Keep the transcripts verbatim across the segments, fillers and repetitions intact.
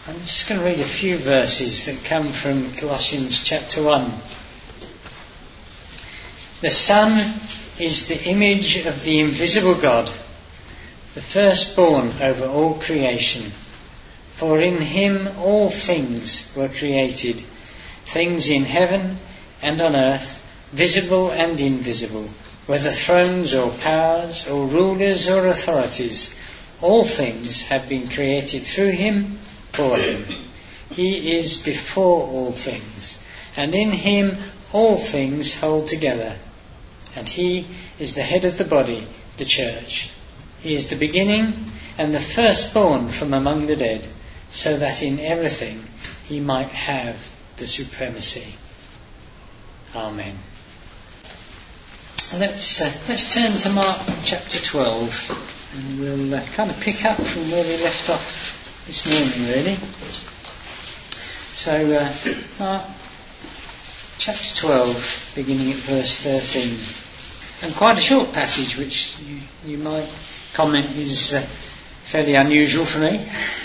I'm just going to read a few verses that come from Colossians chapter one. The Son is the image of the invisible God, the firstborn over all creation. For in him all things were created, things in heaven and on earth, visible and invisible, whether thrones or powers or rulers or authorities. All things have been created through him, for him. He is before all things, and in him all things hold together. And he is the head of the body, the church. He is the beginning and the firstborn from among the dead, so that in everything he might have the supremacy. Amen. Let's uh, let's turn to Mark chapter twelve, and we'll uh, kind of pick up from where we left off this morning, really. So, uh, Mark chapter twelve, beginning at verse thirteen, and quite a short passage, which you, you might comment is uh, fairly unusual for me.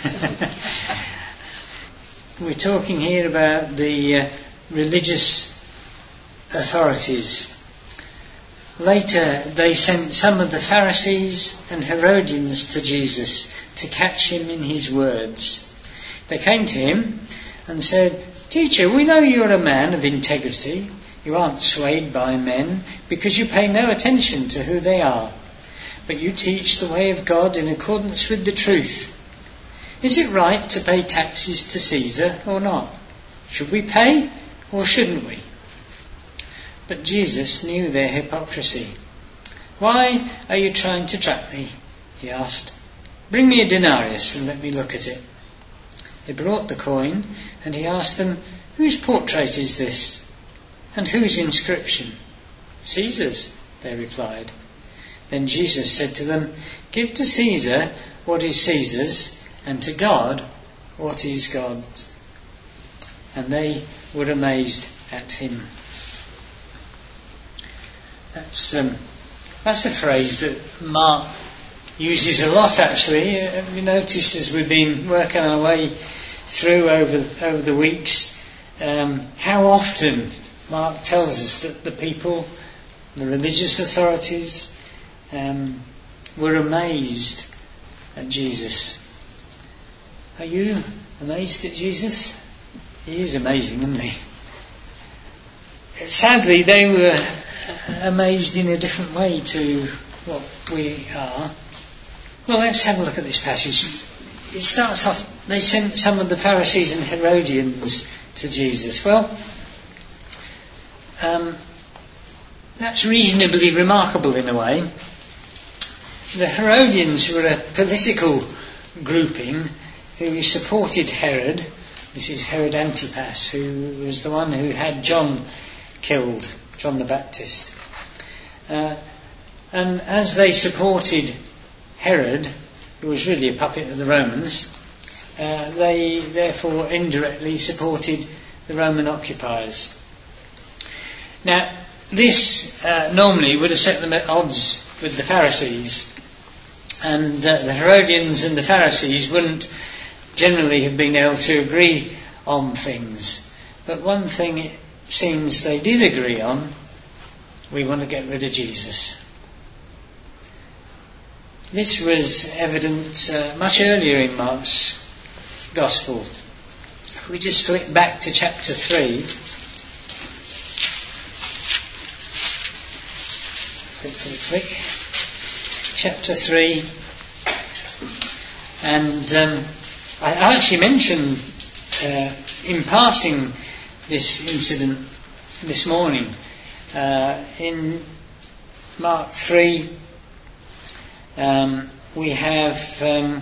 We're talking here about the uh, religious authorities. Later they sent some of the Pharisees and Herodians to Jesus to catch him in his words. They came to him and said, "Teacher, we know you're a man of integrity. You aren't swayed by men because you pay no attention to who they are. But you teach the way of God in accordance with the truth. Is it right to pay taxes to Caesar or not? Should we pay or shouldn't we?" But Jesus knew their hypocrisy. "Why are you trying to trap me?" he asked. "Bring me a denarius and let me look at it." They brought the coin, and he asked them, "Whose portrait is this? And whose inscription?" "Caesar's," they replied. Then Jesus said to them, "Give to Caesar what is Caesar's, and to God what is God's." And they were amazed at him. That's um, that's a phrase that Mark uses a lot, actually. Uh, we noticed as we've been working our way through over over the weeks, um, how often Mark tells us that the people, the religious authorities, um, were amazed at Jesus. Are you amazed at Jesus? He is amazing, isn't he? Sadly, they were amazed in a different way to what we are. Well, let's have a look at this passage. It starts off, they sent some of the Pharisees and Herodians to Jesus. Well, um, that's reasonably remarkable in a way. The Herodians were a political grouping who supported Herod. This is Herod Antipas, who was the one who had John killed, John the Baptist. Uh, and as they supported Herod, who was really a puppet of the Romans, uh, they therefore indirectly supported the Roman occupiers. Now, this uh, normally would have set them at odds with the Pharisees, and uh, the Herodians and the Pharisees wouldn't generally have been able to agree on things. But one thing it seems they did agree on: we want to get rid of Jesus. This was evident uh, much earlier in Mark's Gospel. If we just flip back to chapter three, flick, flick, flick, chapter three, and um, I actually mentioned uh, in passing this incident this morning. Uh, in Mark three, um, we have um,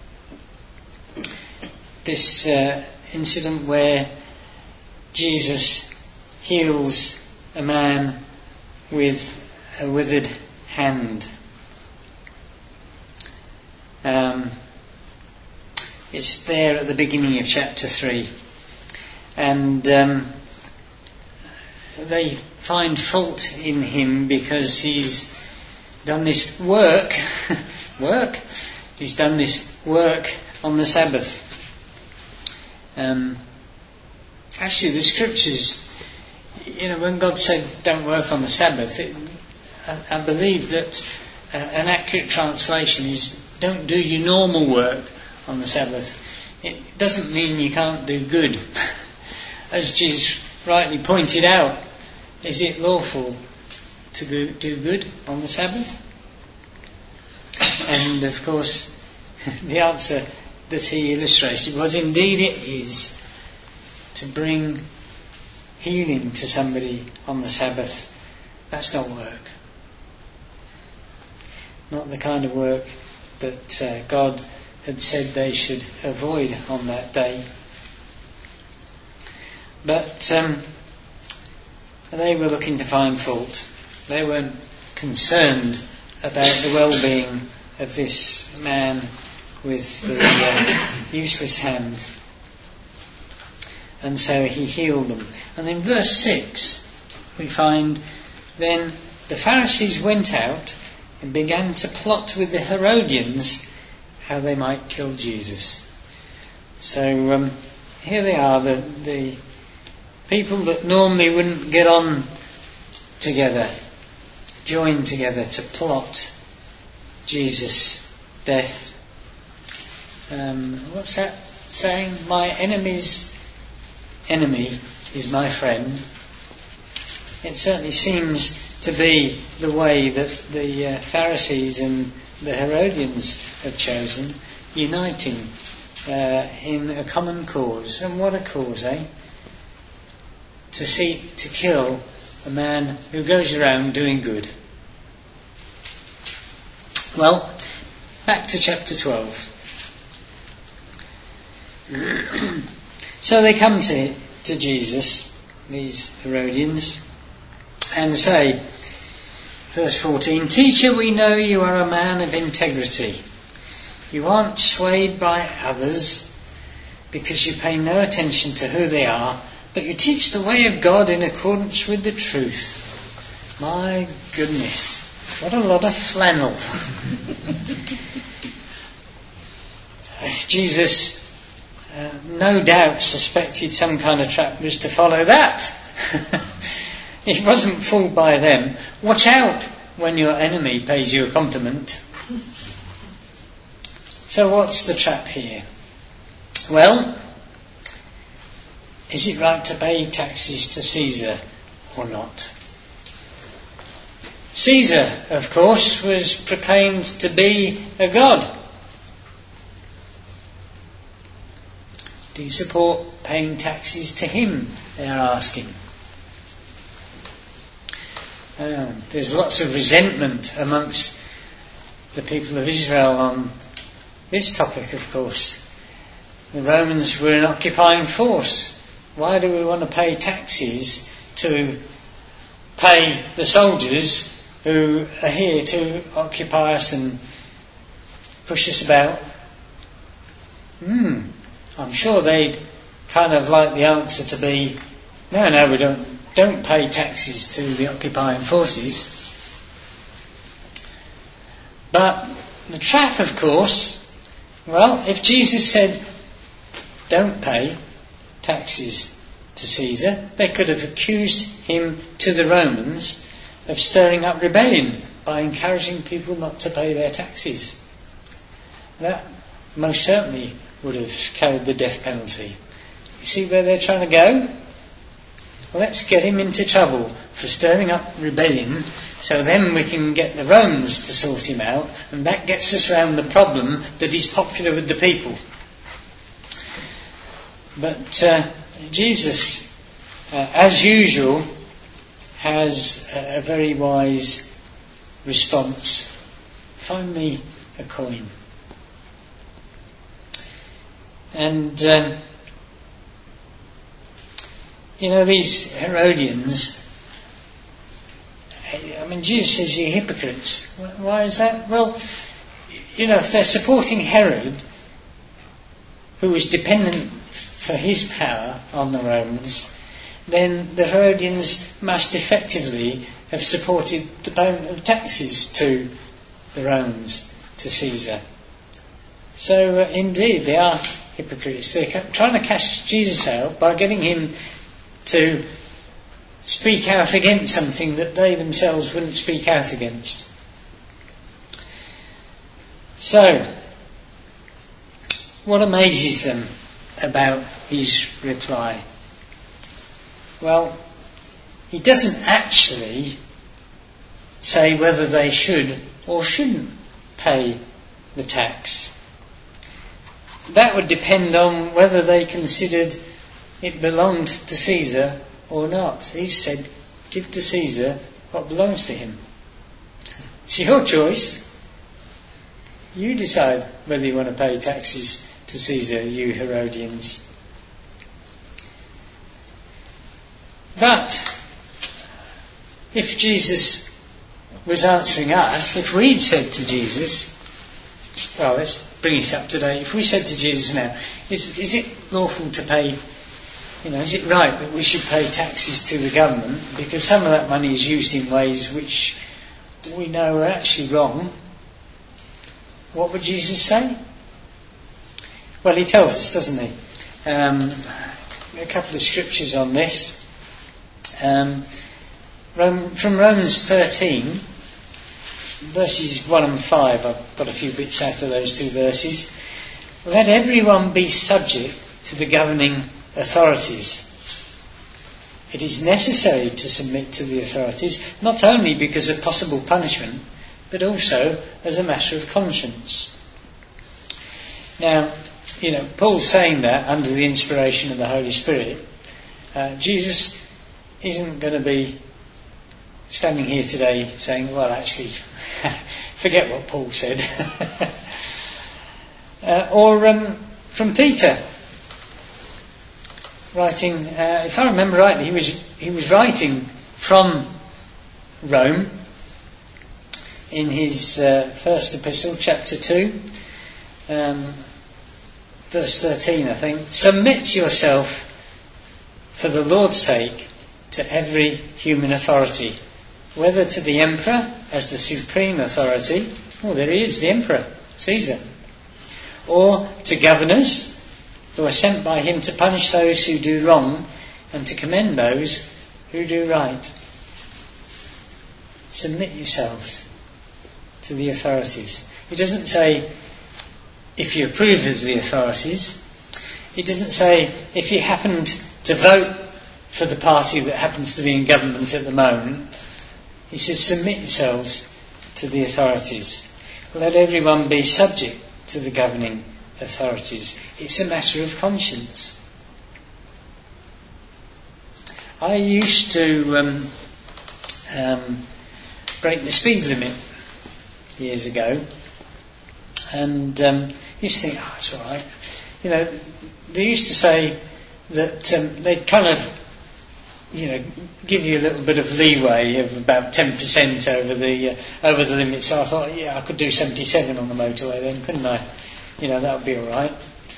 this uh, incident where Jesus heals a man with a withered hand. Um, it's there at the beginning of chapter three, and um, they find fault in him because he's done this work, work, he's done this work on the Sabbath. Um, actually, the scriptures, you know, when God said don't work on the Sabbath, it, I, I believe that uh, an accurate translation is don't do your normal work on the Sabbath. It doesn't mean you can't do good. As Jesus rightly pointed out, is it lawful to go, do good on the Sabbath? And of course, the answer that he illustrated was indeed it is. To bring healing to somebody on the Sabbath, that's not work. Not the kind of work that uh, God had said they should avoid on that day. But um, they were looking to find fault. They weren't concerned about the well-being of this man with the uh, useless hand. And so he healed them. And in verse six we find, then the Pharisees went out and began to plot with the Herodians how they might kill Jesus. So um, here they are, the, the people that normally wouldn't get on together, joined together to plot Jesus' death. Um, what's that saying? My enemy's enemy is my friend. It certainly seems to be the way that the uh, Pharisees and the Herodians have chosen, uniting uh, in a common cause. And what a cause, eh? To seek to kill a man who goes around doing good. Well, back to chapter twelve. So they come to, to Jesus, these Herodians, and say, verse fourteen, Teacher, we know you are a man of integrity. You aren't swayed by others because you pay no attention to who they are, but you teach the way of God in accordance with the truth. My goodness, what a lot of flannel. Jesus Uh, no doubt suspected some kind of trap was to follow that. He wasn't fooled by them. Watch out when your enemy pays you a compliment. So what's the trap here? Well, is it right to pay taxes to Caesar or not? Caesar, of course, was proclaimed to be a god. Do you support paying taxes to him? They are asking. Um, there's lots of resentment amongst the people of Israel on this topic, of course. The Romans were an occupying force. Why do we want to pay taxes to pay the soldiers who are here to occupy us and push us about? Hmm. I'm sure they'd kind of like the answer to be, no, no, we don't, don't pay taxes to the occupying forces. But the trap, of course, well, if Jesus said, don't pay taxes to Caesar, they could have accused him to the Romans of stirring up rebellion by encouraging people not to pay their taxes. That most certainly would have carried the death penalty. You see where they're trying to go? Well, let's get him into trouble for stirring up rebellion, so then we can get the Romans to sort him out, and that gets us around the problem that he's popular with the people. But uh, Jesus, uh, as usual, has a, a very wise response. Find me a coin. And, um, you know, these Herodians, I mean, Jesus says you're hypocrites. Why is that? Well, you know, if they're supporting Herod, who was dependent for his power on the Romans, then the Herodians must effectively have supported the payment of taxes to the Romans, to Caesar. So, uh, indeed, they are hypocrites. They're trying to cast Jesus out by getting him to speak out against something that they themselves wouldn't speak out against. So, what amazes them about his reply? Well, he doesn't actually say whether they should or shouldn't pay the tax. That would depend on whether they considered it belonged to Caesar or not. He said, give to Caesar what belongs to him. It's your choice. You decide whether you want to pay taxes to Caesar, you Herodians. But if Jesus was answering us, if we'd said to Jesus, well, let's bring it up today. If we said to Jesus now, is, is it lawful to pay, you know, is it right that we should pay taxes to the government? Because some of that money is used in ways which we know are actually wrong. What would Jesus say? Well, he tells us, doesn't he? Um, a couple of scriptures on this. Um, Rome, from Romans thirteen, verses one and five, I've got a few bits out of those two verses. Let everyone be subject to the governing authorities. It is necessary to submit to the authorities, not only because of possible punishment, but also as a matter of conscience. Now, you know, Paul's saying that under the inspiration of the Holy Spirit. Uh, Jesus isn't going to be standing here today saying, well, actually, forget what Paul said. uh, or um, from Peter, writing, uh, if I remember rightly, he was he was writing from Rome in his uh, first epistle, chapter two, um, verse thirteen, I think. Submit yourself for the Lord's sake to every human authority, whether to the emperor as the supreme authority, oh, there he is, the emperor, Caesar, or to governors who are sent by him to punish those who do wrong and to commend those who do right. Submit yourselves to the authorities. He doesn't say if you approve of the authorities. He doesn't say if you happened to vote for the party that happens to be in government at the moment. He says submit yourselves to the authorities. Let everyone be subject to the governing authorities. It's a matter of conscience. I used to um, um, break the speed limit years ago, and um, used to think, oh, it's all right. You know, they used to say that um, they'd kind of, you know, give you a little bit of leeway of about ten percent over the uh, over the limit. So I thought, yeah, I could do seventy-seven on the motorway then, couldn't I? You know, that would be all right.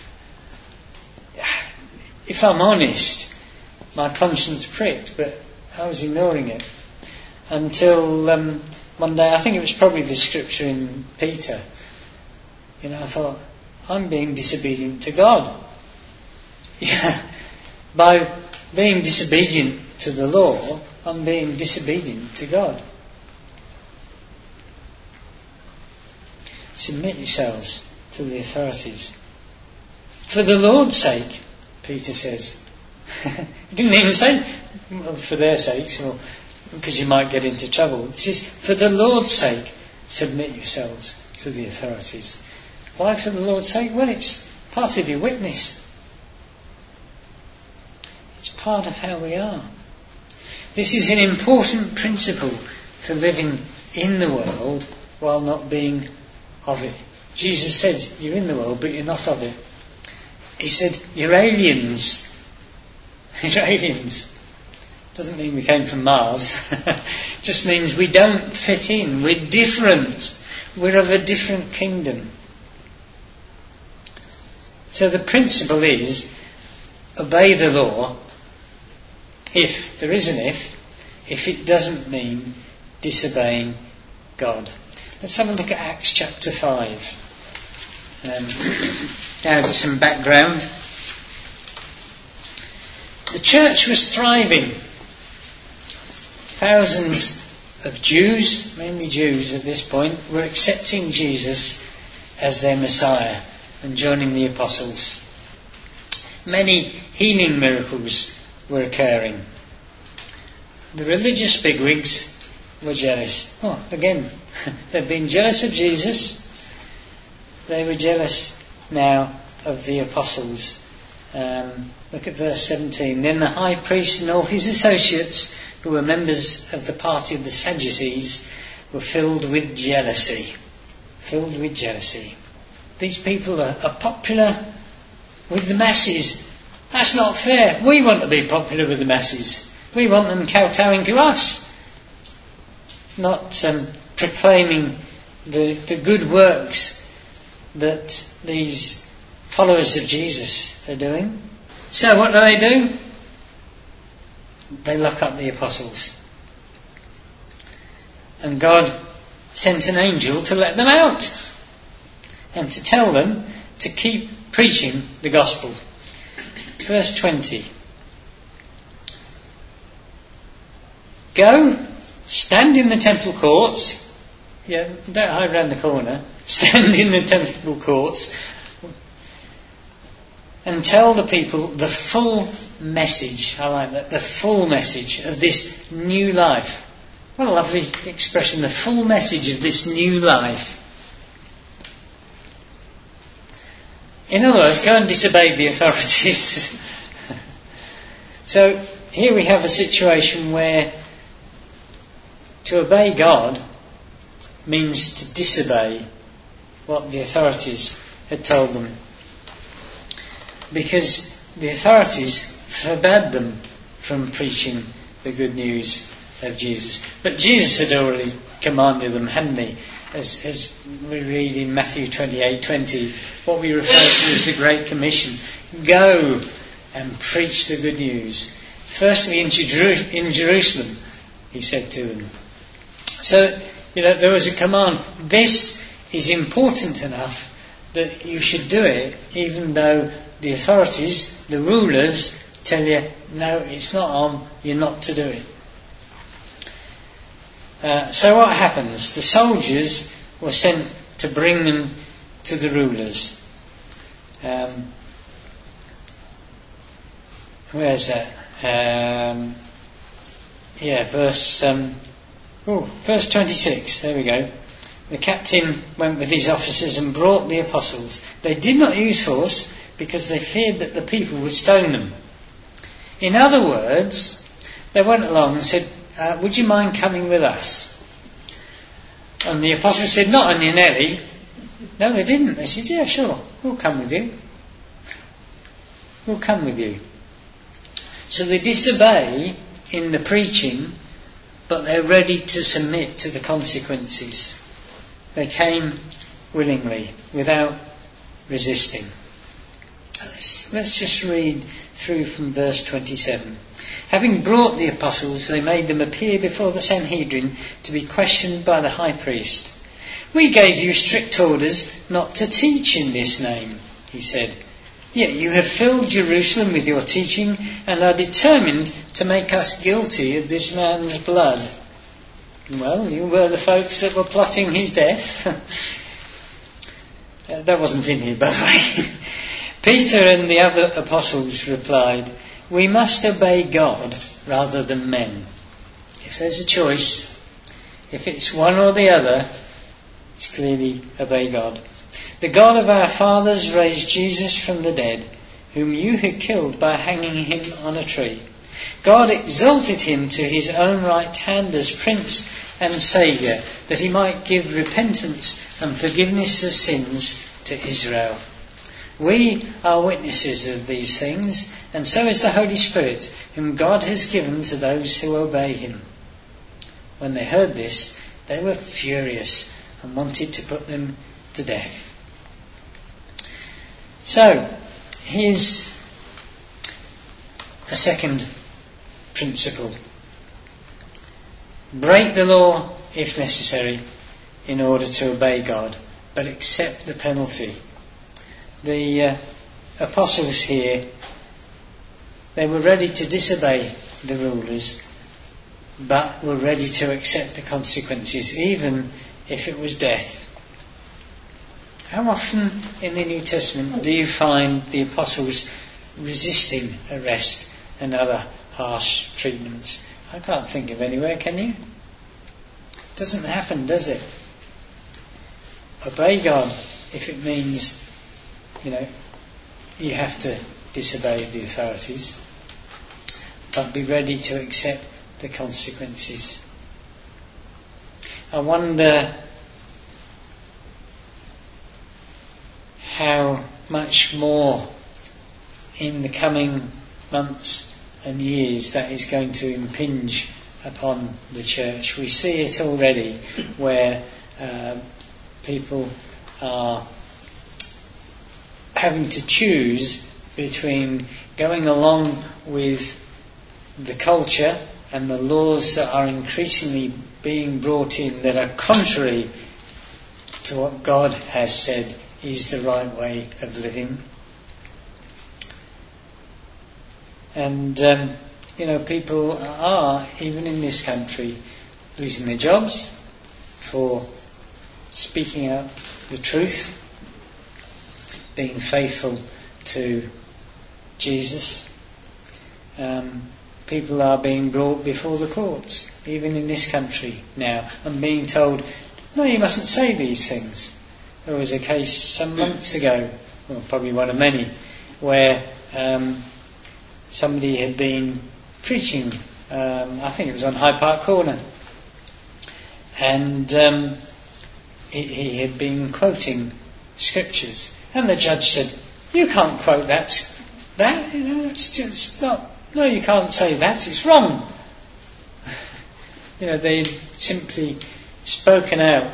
If I'm honest, my conscience pricked, but I was ignoring it until um, one day. I think it was probably the scripture in Peter. You know, I thought, I'm being disobedient to God. Yeah, by being disobedient to the law, I'm being disobedient to God. Submit yourselves to the authorities. For the Lord's sake, Peter says. He didn't even say for their sakes, or because you might get into trouble. He says, for the Lord's sake, submit yourselves to the authorities. Why for the Lord's sake? Well, it's part of your witness. It's part of how we are. This is an important principle for living in the world while not being of it. Jesus said, you're in the world, but you're not of it. He said, you're aliens. You're aliens. Doesn't mean we came from Mars. Just means we don't fit in. We're different. We're of a different kingdom. So the principle is, obey the law, if, there is an if, if it doesn't mean disobeying God. Let's have a look at Acts chapter five. Um, now to some background. The church was thriving. Thousands of Jews, mainly Jews at this point, were accepting Jesus as their Messiah and joining the apostles. Many healing miracles were occurring. The religious bigwigs were jealous. Oh, again, they've been jealous of Jesus. They were jealous now of the apostles. Um, look at verse seventeen. Then the high priest and all his associates, who were members of the party of the Sadducees, were filled with jealousy. Filled with jealousy. These people are, are popular with the masses. That's not fair. We want to be popular with the masses. We want them kowtowing to us, not um, proclaiming the, the good works that these followers of Jesus are doing. So what do they do? They lock up the apostles. And God sent an angel to let them out and to tell them to keep preaching the gospel. Verse twenty. Go, stand in the temple courts. Yeah, don't hide round the corner. Stand in the temple courts and tell the people the full message. I like that. The full message of this new life. What a lovely expression. The full message of this new life. In other words, go and disobey the authorities. So here we have a situation where to obey God means to disobey what the authorities had told them. Because the authorities forbade them from preaching the good news of Jesus. But Jesus had already commanded them, hadn't he? As, as we read in Matthew twenty-eight twenty, what we refer to as the Great Commission. Go and preach the good news. Firstly in, Jeru- in Jerusalem, he said to them. So, you know, there was a command. This is important enough that you should do it, even though the authorities, the rulers, tell you, no, it's not on, you're not to do it. Uh, so what happens? The soldiers were sent to bring them to the rulers. Um, where's that? Um, yeah, verse... Um, Oh, verse twenty-six, there we go. The captain went with his officers and brought the apostles. They did not use force because they feared that the people would stone them. In other words, they went along and said, uh, would you mind coming with us? And the apostles said, not on your Nelly. No, they didn't. They said, yeah, sure, we'll come with you. We'll come with you. So they disobey in the preaching, but they're ready to submit to the consequences. They came willingly, without resisting. Let's, let's just read through from verse twenty-seven. Having brought the apostles, they made them appear before the Sanhedrin to be questioned by the high priest. We gave you strict orders not to teach in this name, he said. Yet you have filled Jerusalem with your teaching and are determined to make us guilty of this man's blood. Well, you were the folks that were plotting his death. uh, that wasn't in here, by the way. Peter and the other apostles replied, we must obey God rather than men. If there's a choice, if it's one or the other, it's clearly obey God. The God of our fathers raised Jesus from the dead, whom you had killed by hanging him on a tree. God exalted him to his own right hand as Prince and Saviour, that he might give repentance and forgiveness of sins to Israel. We are witnesses of these things, and so is the Holy Spirit, whom God has given to those who obey him. When they heard this, they were furious and wanted to put them to death. So, here's a second principle. Break the law if necessary in order to obey God, but accept the penalty the uh, apostles here, they were ready to disobey the rulers, but were ready to accept the consequences, even if it was death. How often in the New Testament do you find the apostles resisting arrest and other harsh treatments? I can't think of anywhere, can you? Doesn't happen, does it? Obey God if it means, you know, you have to disobey the authorities, but be ready to accept the consequences. I wonder how much more in the coming months and years that is going to impinge upon the church. We see it already where uh, people are having to choose between going along with the culture and the laws that are increasingly being brought in that are contrary to what God has said is the right way of living. And um, you know, people are, even in this country, losing their jobs for speaking out the truth, being faithful to Jesus. Um, people are being brought before the courts, even in this country now, and being told, no, you mustn't say these things. There was a case some months ago, well, probably one of many, where um, somebody had been preaching, um, I think it was on Hyde Park Corner, and um, he, he had been quoting scriptures, and the judge said, you can't quote that, that, you know, it's just not, no, you can't say that, it's wrong. You know, they'd simply spoken out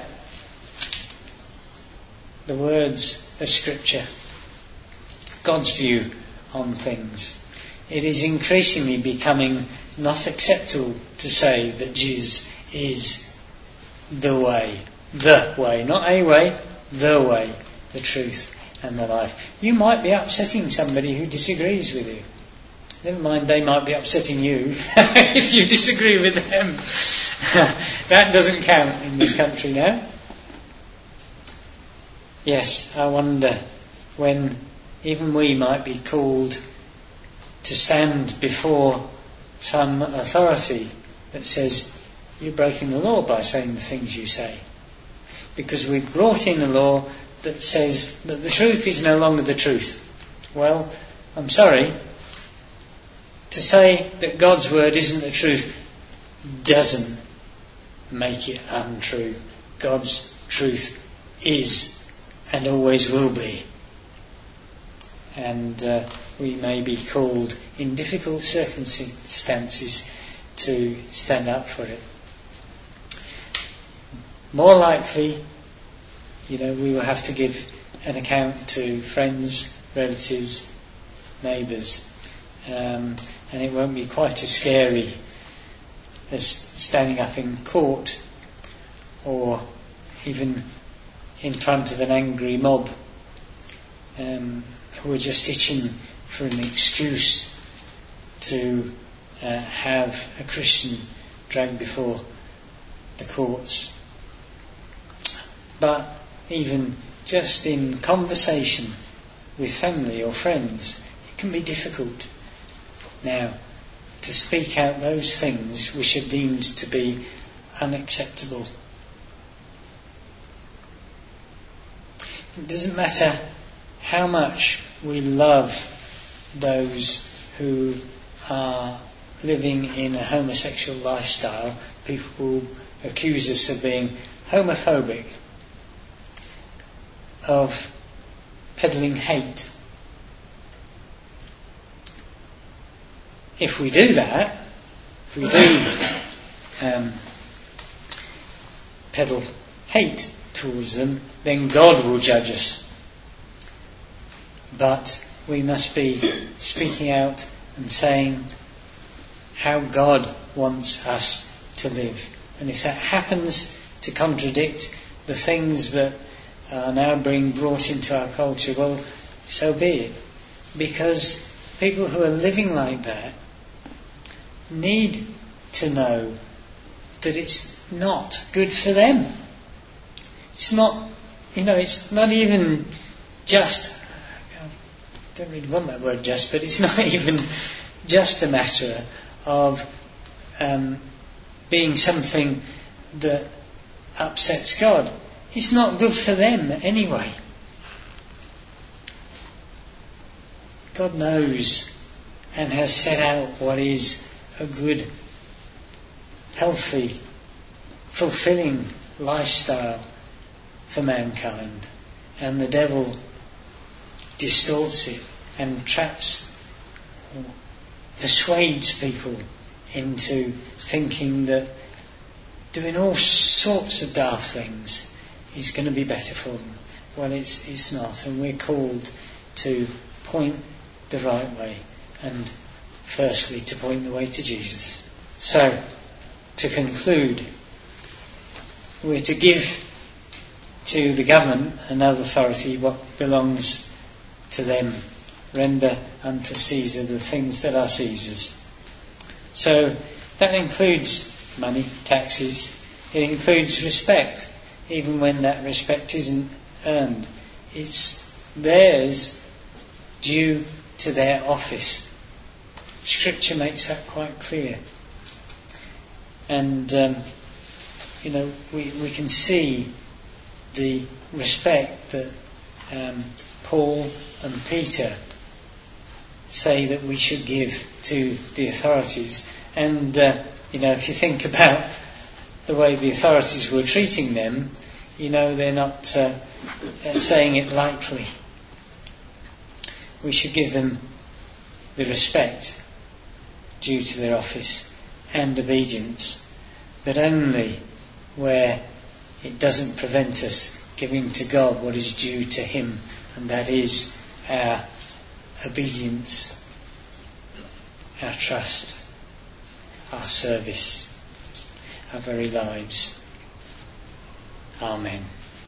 the words of Scripture, God's view on things. It is increasingly becoming not acceptable to say that Jesus is the way, the way, not a way, the way, the truth and the life. You might be upsetting somebody who disagrees with you. Never mind, they might be upsetting you if you disagree with them. That doesn't count in this country now. Yes, I wonder when even we might be called to stand before some authority that says you're breaking the law by saying the things you say. Because we've brought in a law that says that the truth is no longer the truth. Well, I'm sorry, to say that God's word isn't the truth doesn't make it untrue. God's truth is and always will be. And uh, we may be called in difficult circumstances to stand up for it. More likely, you know, we will have to give an account to friends, relatives, neighbours, um, and it won't be quite as scary as standing up in court or even in front of an angry mob um, who are just itching for an excuse to uh, have a Christian dragged before the courts. But even just in conversation with family or friends, it can be difficult now to speak out those things which are deemed to be unacceptable. It doesn't matter how much we love those who are living in a homosexual lifestyle. People will accuse us of being homophobic, of peddling hate. If we do that, if we do um, peddle hate towards them, then God will judge us. But we must be speaking out and saying how God wants us to live. And if that happens to contradict the things that are now being brought into our culture, well, so be it. Because people who are living like that need to know that it's not good for them. It's not, you know, it's not even just, I don't really want that word just, but it's not even just a matter of um, being something that upsets God. It's not good for them anyway. God knows and has set out what is a good, healthy, fulfilling lifestyle for mankind, and the devil distorts it and traps or persuades people into thinking that doing all sorts of daft things is going to be better for them. Well, it's it's not, and we're called to point the right way, and firstly to point the way to Jesus. So, to conclude, we're to give to the government and other authority what belongs to them. Render unto Caesar the things that are Caesar's. So that includes money, taxes. It includes respect, even when that respect isn't earned. It's theirs due to their office. Scripture makes that quite clear. And um, you know, we, we can see the respect that um, Paul and Peter say that we should give to the authorities. And uh, you know, if you think about the way the authorities were treating them, you know, they're not uh, saying it lightly. We should give them the respect due to their office and obedience, but only where it doesn't prevent us giving to God what is due to Him, and that is our obedience, our trust, our service, our very lives. Amen.